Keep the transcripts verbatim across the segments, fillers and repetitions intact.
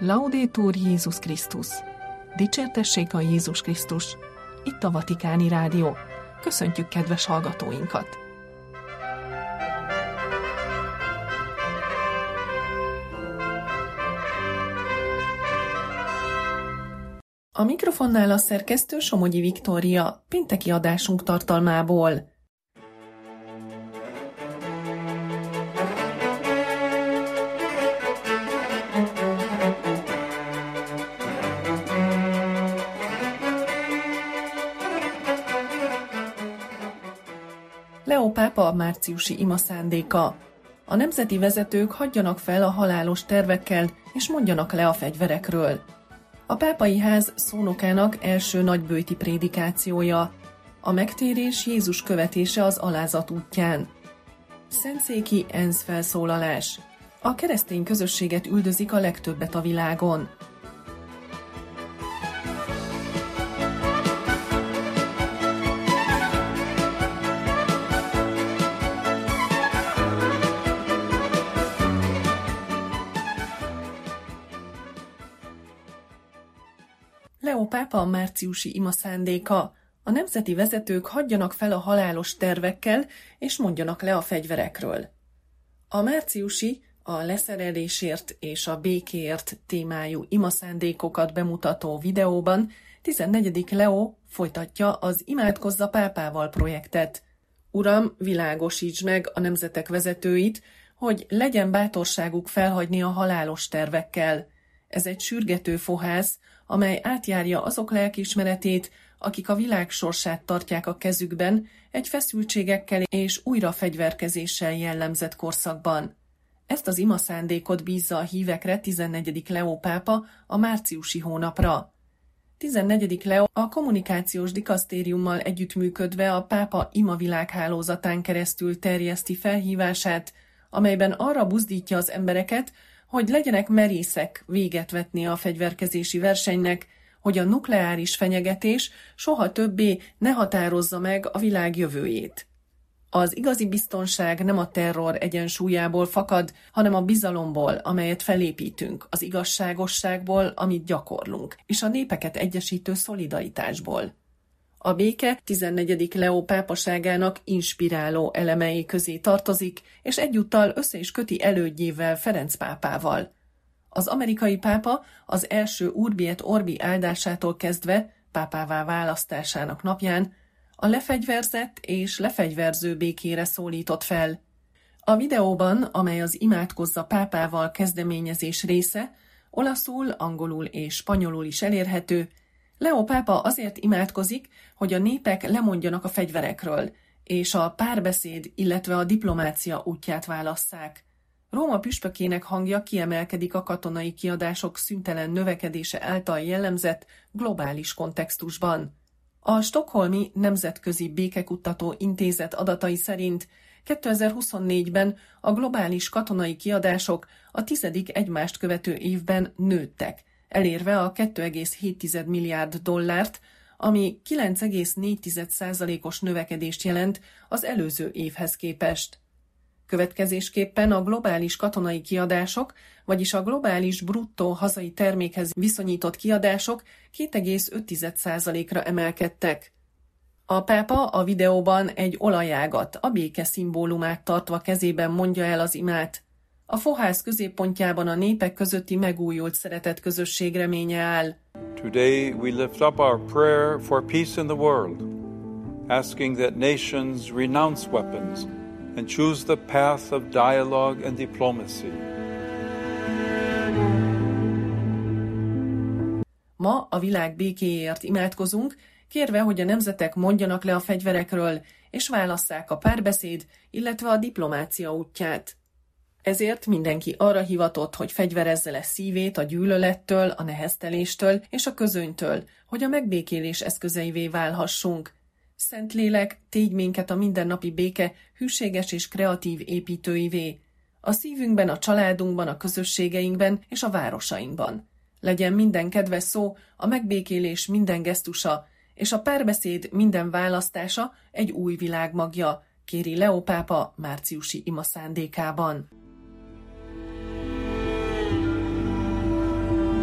Laudetur Jézus Krisztus! Dicsértessék a Jézus Krisztus! Itt a Vatikáni Rádió. Köszöntjük kedves hallgatóinkat! A mikrofonnál a szerkesztő Somogyi Viktória, pénteki adásunk tartalmából. Leó pápa a márciusi ima szándéka. A nemzeti vezetők hagyjanak fel a halálos tervekkel, és mondjanak le a fegyverekről. A pápai ház szónokának első nagyböjti prédikációja. A megtérés Jézus követése az alázat útján. Szentszéki ENSZ felszólalás. A keresztény közösséget üldözik a legtöbbet a világon. Leó pápa a márciusi ima szándéka. A nemzeti vezetők hagyjanak fel a halálos tervekkel, és mondjanak le a fegyverekről. A márciusi, a leszerelésért és a békéért témájú ima szándékokat bemutató videóban tizennegyedik Leó folytatja az Imádkozz a pápával projektet. Uram, világosítsd meg a nemzetek vezetőit, hogy legyen bátorságuk felhagyni a halálos tervekkel. Ez egy sürgető fohász, amely átjárja azok lelkiismeretét, akik a világ sorsát tartják a kezükben egy feszültségekkel és újra fegyverkezéssel jellemzett korszakban. Ezt az ima szándékot bízza a hívekre tizennegyedik Leó pápa a márciusi hónapra. tizennegyedik Leó a kommunikációs dikasztériummal együttműködve a pápa ima világhálózatán keresztül terjeszti felhívását, amelyben arra buzdítja az embereket, hogy legyenek merészek véget vetni a fegyverkezési versenynek, hogy a nukleáris fenyegetés soha többé ne határozza meg a világ jövőjét. Az igazi biztonság nem a terror egyensúlyából fakad, hanem a bizalomból, amelyet felépítünk, az igazságosságból, amit gyakorlunk, és a népeket egyesítő szolidaritásból. A béke tizennegyedik Leó pápaságának inspiráló elemei közé tartozik, és egyúttal össze is köti elődjével, Ferenc pápával. Az amerikai pápa az első Urbi et Orbi áldásától kezdve, pápává választásának napján, a lefegyverzett és lefegyverző békére szólított fel. A videóban, amely az Imádkozz a pápával kezdeményezés része, olaszul, angolul és spanyolul is elérhető, Leó pápa azért imádkozik, hogy a népek lemondjanak a fegyverekről, és a párbeszéd, illetve a diplomácia útját válasszák. Róma püspökének hangja kiemelkedik a katonai kiadások szüntelen növekedése által jellemzett globális kontextusban. A Stockholmi Nemzetközi Békekutató Intézet adatai szerint kétezer-huszonnégyben a globális katonai kiadások a tizedik egymást követő évben nőttek, elérve a két egész hét milliárd dollárt, ami kilenc egész négy százalékos növekedést jelent az előző évhez képest. Következésképpen a globális katonai kiadások, vagyis a globális bruttó hazai termékhez viszonyított kiadások két egész öt százalékra emelkedtek. A pápa a videóban egy olajágat, a béke szimbólumát tartva kezében mondja el az imát. A fohász középpontjában a népek közötti megújult szeretet közösség reménye áll. Today we lift up our prayer for peace in the world, asking that nations renounce weapons and choose the path of dialogue and diplomacy. Ma a világ békéjéért imádkozunk, kérve, hogy a nemzetek mondjanak le a fegyverekről, és válasszák a párbeszéd, illetve a diplomácia útját. Ezért mindenki arra hivatott, hogy fegyverezze le szívét a gyűlölettől, a nehezteléstől és a közönytől, hogy a megbékélés eszközeivé válhassunk. Szentlélek, tégy minket a mindennapi béke hűséges és kreatív építőivé. A szívünkben, a családunkban, a közösségeinkben és a városainkban. Legyen minden kedves szó, a megbékélés minden gesztusa, és a párbeszéd minden választása egy új világ magja, kéri Leó pápa márciusi ima szándékában.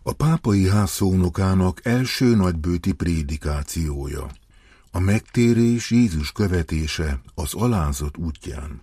A pápai ház szónokának első nagybőti prédikációja. A megtérés Jézus követése az alázat útján.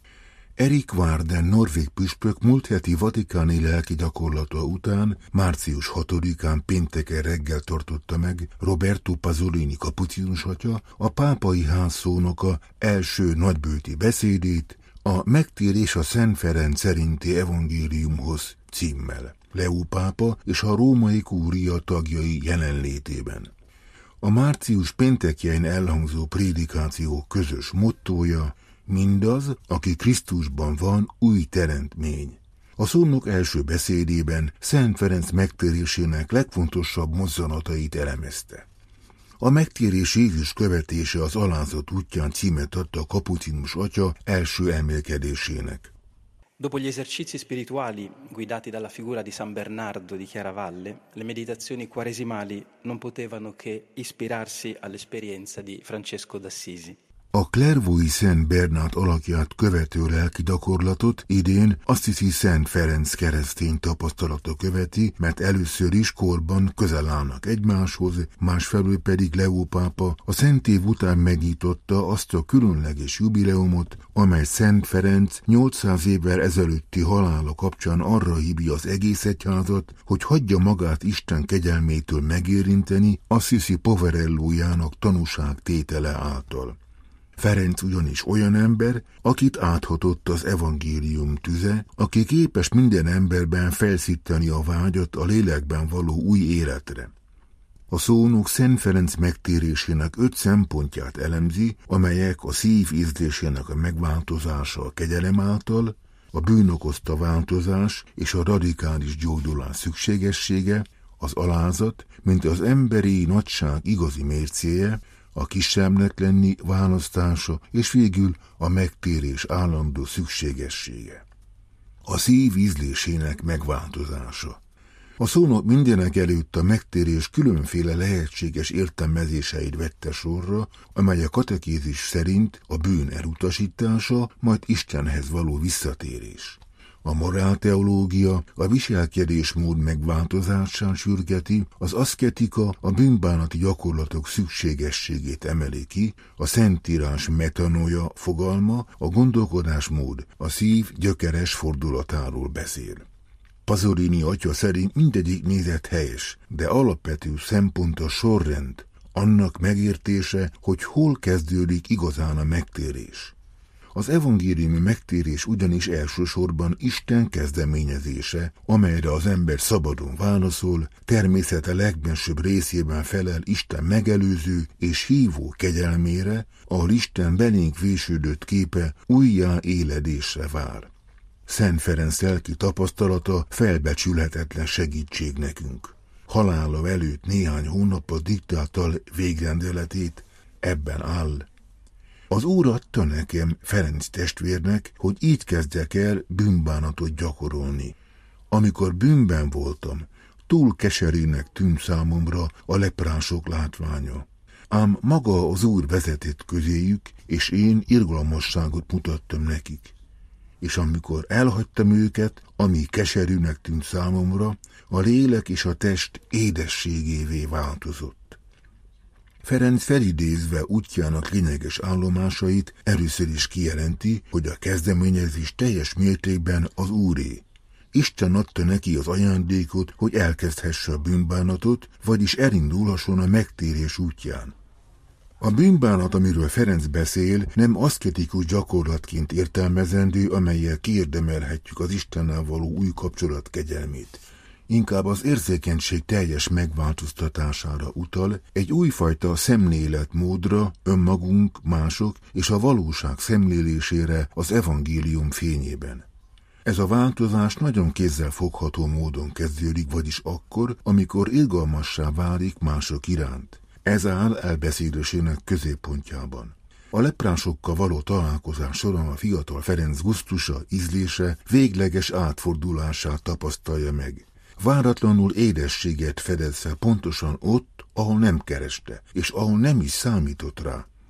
Erik Varden norvég püspök múlt heti vatikáni lelki gyakorlata után március hatodikán pénteken reggel tartotta meg Roberto Pasolini kapucinus atya, a pápai ház szónoka első nagybőti beszédét, a Megtérés a Szent Ferenc szerinti evangéliumhoz címmel, Leó pápa és a római kúria tagjai jelenlétében. A március péntekjén elhangzó prédikáció közös mottója: mindaz, aki Krisztusban van, új teremtmény. A szónok első beszédében Szent Ferenc megtérésének legfontosabb mozzanatait elemezte. A megtérés Jézus követése az alázat útján címet adta a kapucinus atya első emelkedésének. Dopo gli esercizi spirituali guidati dalla figura di San Bernardo di Chiaravalle, le meditazioni quaresimali non potevano che ispirarsi all'esperienza di Francesco d'Assisi. A Clairvaux-i Szent Bernát alakját követő lelki gyakorlatot idén Assisi Szent Ferenc keresztény tapasztalata követi, mert először is korban közel állnak egymáshoz, másfelől pedig Leó pápa a Szent Év után megnyitotta azt a különleges jubileumot, amely Szent Ferenc nyolcszáz évvel ezelőtti halála kapcsán arra hívja az egész egyházat, hogy hagyja magát Isten kegyelmétől megérinteni Assisi Poverellójának tanúság tétele által. Ferenc ugyanis olyan ember, akit áthatott az evangélium tüze, aki képes minden emberben felszíteni a vágyat a lélekben való új életre. A szónok Szent Ferenc megtérésének öt szempontját elemzi, amelyek a szív ízlésének a megváltozása a kegyelem által, a bűn okozta változás és a radikális gyógyulás szükségessége, az alázat, mint az emberi nagyság igazi mércéje, a kisebbnek lenni választása, és végül a megtérés állandó szükségessége. A szív ízlésének megváltozása. A szónok mindenek előtt a megtérés különféle lehetséges értelmezéseit vette sorra, amely a katekézis szerint a bűn elutasítása, majd Istenhez való visszatérés. A morálteológia a viselkedésmód megváltozásán sürgeti, az aszketika a bűnbánati gyakorlatok szükségességét emeli ki, a Szentírás metanoia fogalma, a gondolkodásmód a szív gyökeres fordulatáról beszél. Pasolini atya szerint mindegyik nézet helyes, de alapvető szempont a sorrend, annak megértése, hogy hol kezdődik igazán a megtérés. Az evangéliumi megtérés ugyanis elsősorban Isten kezdeményezése, amelyre az ember szabadon válaszol, természete legbensőbb részében felel Isten megelőző és hívó kegyelmére, ahol Isten belénk vésődött képe újjá éledésre vár. Szent Ferenc lelki tapasztalata felbecsülhetetlen segítség nekünk. Halála előtt néhány hónappal diktálta végrendeletét, ebben áll: az Úr adta nekem, Ferenc testvérnek, hogy így kezdjek el bűnbánatot gyakorolni. Amikor bűnben voltam, túl keserűnek tűnt számomra a leprások látványa. Ám maga az Úr vezetett közéjük, és én irgalmasságot mutattam nekik. És amikor elhagytam őket, ami keserűnek tűnt számomra, a lélek és a test édességévé változott. Ferenc felidézve útjának lényeges állomásait először is kijelenti, hogy a kezdeményezés teljes mértékben az Úré. Isten adta neki az ajándékot, hogy elkezdhesse a bűnbánatot, vagyis elindulhasson a megtérés útján. A bűnbánat, amiről Ferenc beszél, nem aszketikus gyakorlatként értelmezendő, amellyel kiérdemelhetjük az Istennel való új kapcsolat kegyelmét. Inkább az érzékenység teljes megváltoztatására utal, egy újfajta szemléletmódra, önmagunk, mások és a valóság szemlélésére az evangélium fényében. Ez a változás nagyon kézzelfogható módon kezdődik, vagyis akkor, amikor irgalmassá válik mások iránt. Ez áll elbeszélésének középpontjában. A leprásokkal való találkozás során a fiatal Ferenc gusztusa, ízlése végleges átfordulását tapasztalja meg. Váratlanul édességet fedez fel pontosan ott, ahol nem kereste, és ahol nem is számított rá.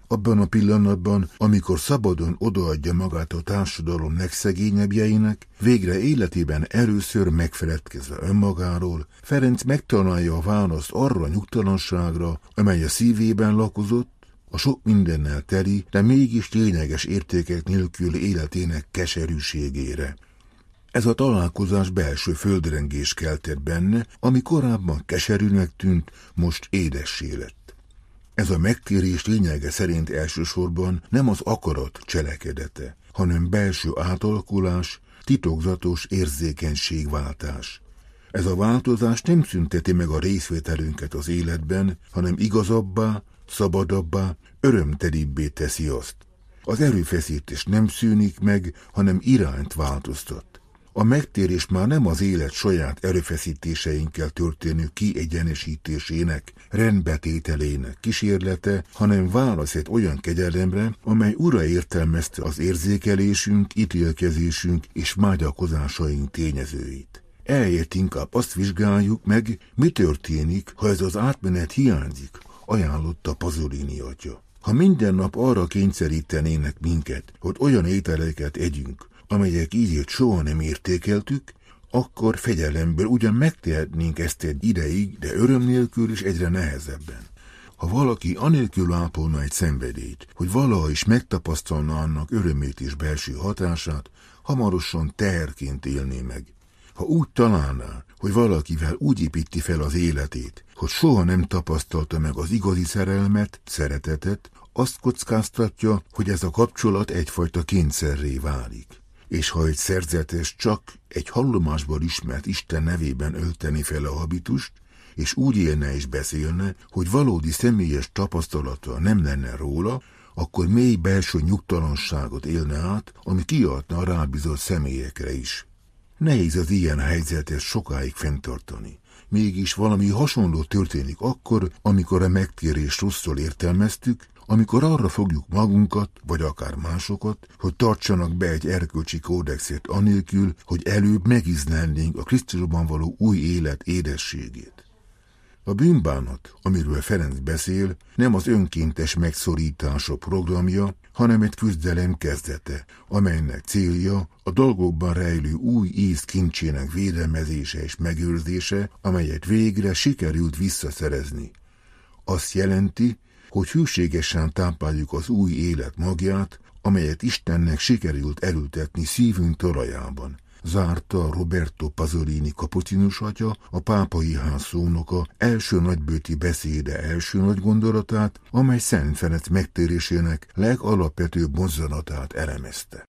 Abban a pillanatban, amikor szabadon odaadja magát a társadalom legszegényebbjeinek, végre életében először megfeledkezve önmagáról, Ferenc megtalálja a választ arra a nyugtalanságra, amely a szívében lakozott, a sok mindennel teli, de mégis lényeges értékek nélküli életének keserűségére. Ez a találkozás belső földrengés keltett benne, ami korábban keserűnek tűnt, most édessé lett. Ez a megtérés lényege szerint elsősorban nem az akarat cselekedete, hanem belső átalakulás, titokzatos érzékenységváltás. Ez a változás nem szünteti meg a részvételünket az életben, hanem igazabbá, szabadabbá, örömtelibbé teszi azt. Az erőfeszítés nem szűnik meg, hanem irányt változtat. A megtérés már nem az élet saját erőfeszítéseinkkel történő kiegyenesítésének, rendbetételének kísérlete, hanem válasz egy olyan kegyelemre, amely ura értelmezte az érzékelésünk, ítélkezésünk és vágyakozásaink tényezőit. Ehelyett inkább azt vizsgáljuk meg, mi történik, ha ez az átmenet hiányzik, ajánlotta Pasolini atya. Ha minden nap arra kényszerítenének minket, hogy olyan ételeket együnk, amelyek ízét soha nem értékeltük, akkor fegyelemből ugyan megtehetnénk ezt egy ideig, de öröm nélkül is egyre nehezebben. Ha valaki anélkül ápolna egy szenvedélyt, hogy valaha is megtapasztalna annak örömét és belső hatását, hamarosan teherként élné meg. Ha úgy találná, hogy valakivel úgy építi fel az életét, hogy soha nem tapasztalta meg az igazi szerelmet, szeretetet, azt kockáztatja, hogy ez a kapcsolat egyfajta kényszerré válik. És ha egy szerzetes csak egy hallomásból ismert Isten nevében ölteni fel a habitust, és úgy élne és beszélne, hogy valódi személyes tapasztalata nem lenne róla, akkor mély belső nyugtalanságot élne át, ami kiadna a rábízott személyekre is. Nehéz az ilyen helyzetet sokáig fenntartani. Mégis valami hasonló történik akkor, amikor a megtérést rosszul értelmeztük, amikor arra fogjuk magunkat, vagy akár másokat, hogy tartsanak be egy erkölcsi kódexet anélkül, hogy előbb megízlelnénk a Krisztusban való új élet édességét. A bűnbánat, amiről Ferenc beszél, nem az önkéntes megszorítása programja, hanem egy küzdelem kezdete, amelynek célja a dolgokban rejlő új íz kincsének védelmezése és megőrzése, amelyet végre sikerült visszaszerezni. Azt jelenti, hogy hűségesen tápláljuk az új élet magját, amelyet Istennek sikerült elültetni szívünk talajában. Zárta Roberto Pasolini kapucinus atya, a pápai ház szónoka első nagybőti beszéde első nagy gondolatát, amely Szent Ferenc megtérésének legalapvetőbb mozzanatát elemezte.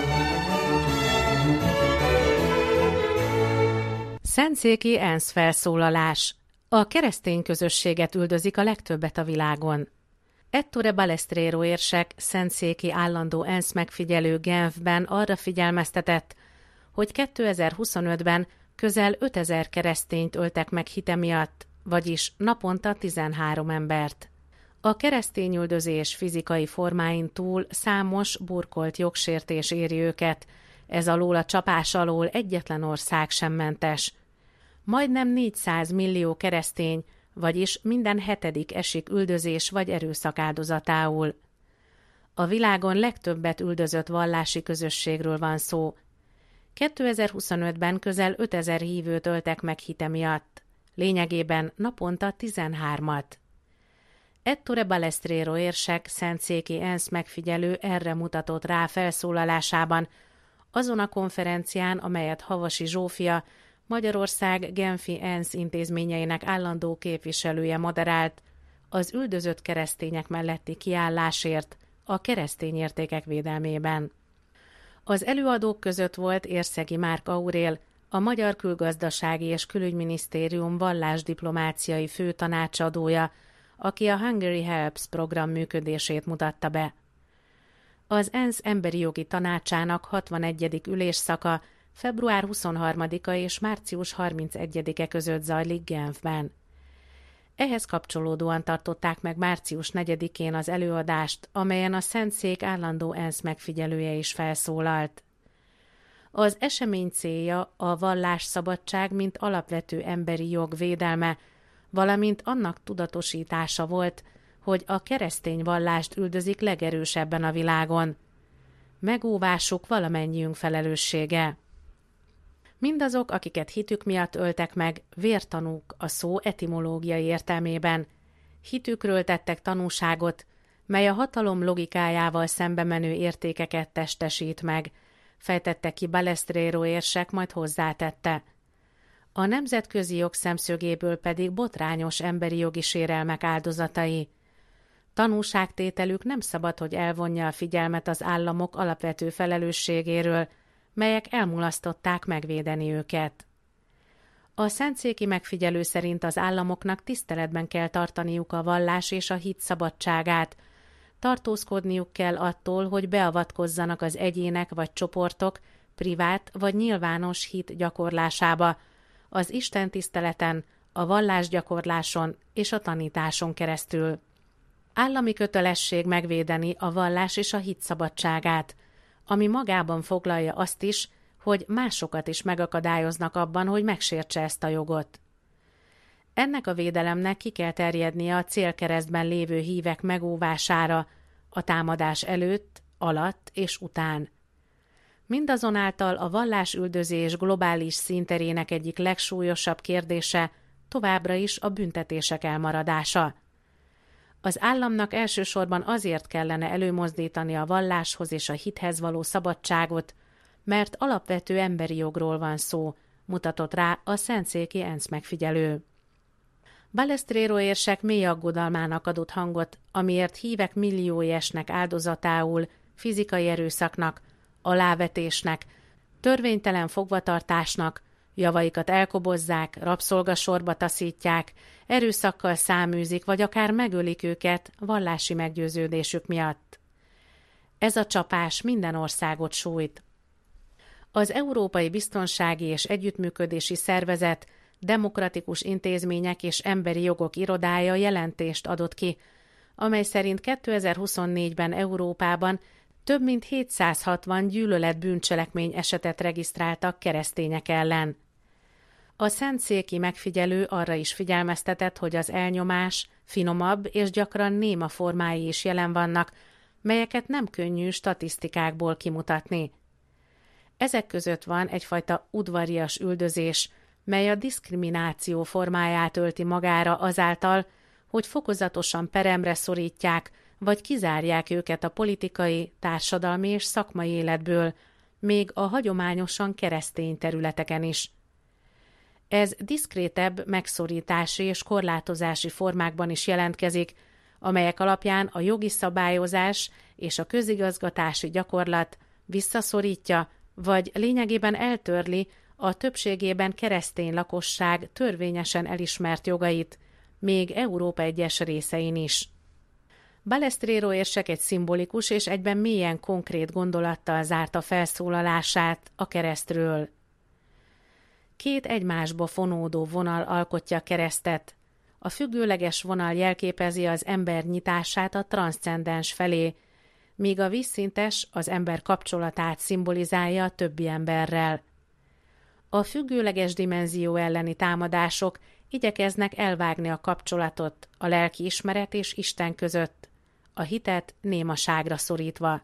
Szentszéki ENSZ felszólalás. A keresztény közösséget üldözik a legtöbbet a világon. Ettore Balestrero érsek, szentszéki állandó ENSZ megfigyelő Genfben arra figyelmeztetett, hogy kétezer-huszonötben közel ötezer keresztényt öltek meg hite miatt, vagyis naponta tizenhárom embert. A keresztényüldözés fizikai formáin túl számos burkolt jogsértés éri őket, ez alól a csapás alól egyetlen ország sem mentes. Majdnem négyszáz millió keresztény, vagyis minden hetedik esik üldözés vagy erőszak áldozatául. A világon legtöbbet üldözött vallási közösségről van szó. kétezer-huszonötben közel ötezer hívőt öltek meg hite miatt, lényegében naponta tizenhármat. Ettore Balestrero érsek, szentszéki ENSZ megfigyelő erre mutatott rá felszólalásában, azon a konferencián, amelyet Havasi Zsófia, Magyarország Genfi ENSZ intézményeinek állandó képviselője moderált, az üldözött keresztények melletti kiállásért, a keresztény értékek védelmében. Az előadók között volt Érszegi Márk Aurél, a Magyar Külgazdasági és Külügyminisztérium vallásdiplomáciai főtanácsadója, aki a Hungary Helps program működését mutatta be. Az ENSZ Emberi Jogi Tanácsának hatvanegyedik ülésszaka február huszonharmadika és március harmincegyedike között zajlik Genfben. Ehhez kapcsolódóan tartották meg március negyedikén az előadást, amelyen a Szentszék állandó ENSZ megfigyelője is felszólalt. Az esemény célja a vallásszabadság, mint alapvető emberi jog védelme, valamint annak tudatosítása volt, hogy a keresztény vallást üldözik legerősebben a világon. Megóvásuk valamennyiünk felelőssége. Mindazok, akiket hitük miatt öltek meg, vértanúk a szó etimológiai értelmében. Hitükről tettek tanúságot, mely a hatalom logikájával szembe menő értékeket testesít meg, fejtette ki Balestrero érsek, majd hozzátette. A nemzetközi jog szemszögéből pedig botrányos emberi jogi sérelmek áldozatai. Tanúságtételük nem szabad, hogy elvonja a figyelmet az államok alapvető felelősségéről, melyek elmulasztották megvédeni őket. A szentszéki megfigyelő szerint az államoknak tiszteletben kell tartaniuk a vallás és a hit szabadságát, tartózkodniuk kell attól, hogy beavatkozzanak az egyének vagy csoportok privát vagy nyilvános hit gyakorlásába, az istentiszteleten, a vallásgyakorláson és a tanításon keresztül. Állami kötelesség megvédeni a vallás és a hit szabadságát, ami magában foglalja azt is, hogy másokat is megakadályoznak abban, hogy megsértse ezt a jogot. Ennek a védelemnek ki kell terjednie a célkeresztben lévő hívek megóvására a támadás előtt, alatt és után. Mindazonáltal a vallásüldözés globális színterének egyik legsúlyosabb kérdése továbbra is a büntetések elmaradása. Az államnak elsősorban azért kellene előmozdítani a valláshoz és a hithez való szabadságot, mert alapvető emberi jogról van szó, mutatott rá a szentszéki ENSZ megfigyelő. Balestrero érsek mély aggodalmának adott hangot, amiért hívek milliói esnek áldozatául fizikai erőszaknak, alávetésnek, törvénytelen fogvatartásnak, javaikat elkobozzák, rabszolgasorba taszítják, erőszakkal száműzik, vagy akár megölik őket vallási meggyőződésük miatt. Ez a csapás minden országot sújt. Az Európai Biztonsági és Együttműködési Szervezet Demokratikus Intézmények és Emberi Jogok Irodája jelentést adott ki, amely szerint kétezer-huszonnégyben Európában több mint hétszázhatvan gyűlölet bűncselekmény esetet regisztráltak keresztények ellen. A szentszéki megfigyelő arra is figyelmeztetett, hogy az elnyomás finomabb és gyakran néma formái is jelen vannak, melyeket nem könnyű statisztikákból kimutatni. Ezek között van egyfajta udvarias üldözés, mely a diszkrimináció formáját ölti magára azáltal, hogy fokozatosan peremre szorítják, vagy kizárják őket a politikai, társadalmi és szakmai életből, még a hagyományosan keresztény területeken is. Ez diszkrétebb megszorítási és korlátozási formákban is jelentkezik, amelyek alapján a jogi szabályozás és a közigazgatási gyakorlat visszaszorítja, vagy lényegében eltörli a többségében keresztény lakosság törvényesen elismert jogait, még Európa egyes részein is. Balestrero érsek egy szimbolikus és egyben mélyen konkrét gondolattal zárta felszólalását a keresztről. Két egymásba fonódó vonal alkotja a keresztet. A függőleges vonal jelképezi az ember nyitását a transzcendens felé, míg a vízszintes az ember kapcsolatát szimbolizálja a többi emberrel. A függőleges dimenzió elleni támadások igyekeznek elvágni a kapcsolatot a lelki ismeret és Isten között, a hitet némaságra szorítva.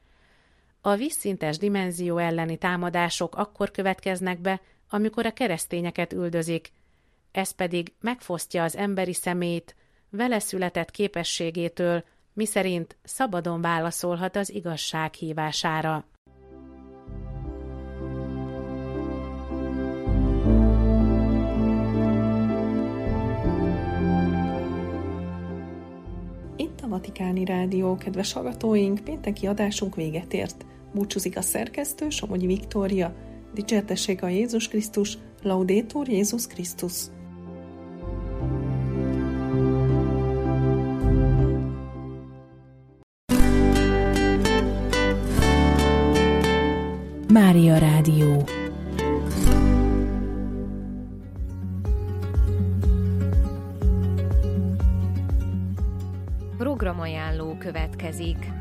A vízszintes dimenzió elleni támadások akkor következnek be, amikor a keresztényeket üldözik, ez pedig megfosztja az emberi személyt vele született képességétől, miszerint szabadon válaszolhat az igazság hívására. Itt a Vatikáni Rádió, kedves hallgatóink, pénteki adásunk véget ért. Búcsúzik a szerkesztő, Somogyi Viktória. Dicsértessék a Jézus Krisztus, Laudetur Jézus Krisztus. Mária Rádió. Programajánló következik.